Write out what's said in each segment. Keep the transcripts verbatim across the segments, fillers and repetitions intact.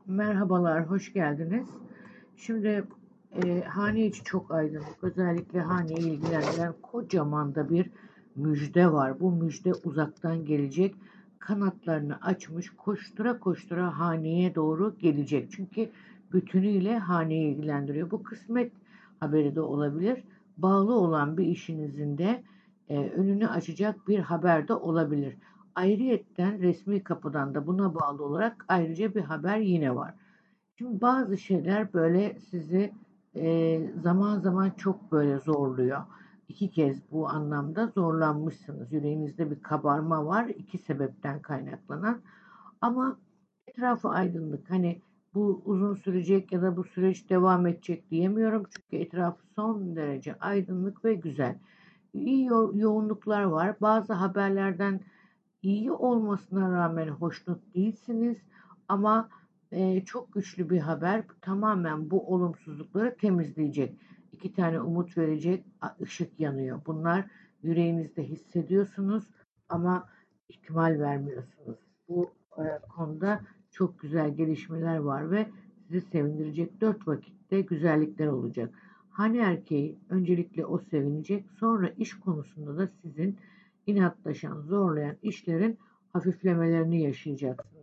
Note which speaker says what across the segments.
Speaker 1: Merhabalar, hoş geldiniz. Şimdi e, hane içi çok aydınlık. Özellikle haneyi ilgilendiren kocaman da bir müjde var. Bu müjde uzaktan gelecek. Kanatlarını açmış, koştura koştura haneye doğru gelecek. Çünkü bütünüyle haneyi ilgilendiriyor. Bu kısmet haberi de olabilir. Bağlı olan bir işinizin de e, önünü açacak bir haber de olabilir. Ayrıyetten resmi kapıdan da buna bağlı olarak ayrıca bir haber yine var. Şimdi bazı şeyler böyle sizi e, zaman zaman çok böyle zorluyor. İki kez bu anlamda zorlanmışsınız. Yüreğinizde bir kabarma var iki sebepten kaynaklanan. Ama etrafı aydınlık. Hani bu uzun sürecek ya da bu süreç devam edecek diyemiyorum. Çünkü etrafı son derece aydınlık ve güzel. İyi yo- yoğunluklar var. Bazı haberlerden iyi olmasına rağmen hoşnut değilsiniz ama e, çok güçlü bir haber tamamen bu olumsuzlukları temizleyecek. İki tane umut verecek ışık yanıyor. Bunlar yüreğinizde hissediyorsunuz ama ihtimal vermiyorsunuz. Bu e, konuda çok güzel gelişmeler var ve sizi sevindirecek dört vakitte güzellikler olacak. Hani erkeği öncelikle o sevinecek, sonra iş konusunda da sizin inatlaşan, zorlayan işlerin hafiflemelerini yaşayacaksınız.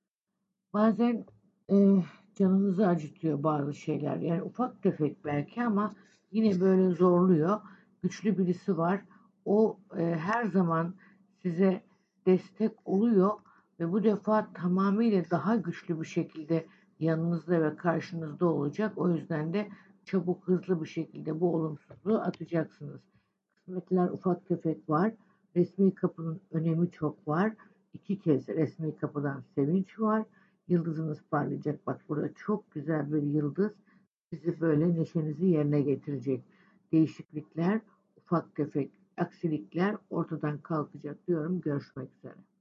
Speaker 1: Bazen e, canınızı acıtıyor bazı şeyler. Yani ufak tefek belki ama yine böyle zorluyor. Güçlü birisi var. O e, her zaman size destek oluyor ve bu defa tamamıyla daha güçlü bir şekilde yanınızda ve karşınızda olacak. O yüzden de çabuk, hızlı bir şekilde bu olumsuzluğu atacaksınız. Kısmetler ufak tefek var. Resmi kapının önemi çok var. İki kez resmi kapıdan sevinç var. Yıldızınız parlayacak. Bak burada çok güzel bir yıldız sizi böyle neşenizi yerine getirecek. Değişiklikler, ufak tefek aksilikler ortadan kalkacak diyorum. Görüşmek üzere.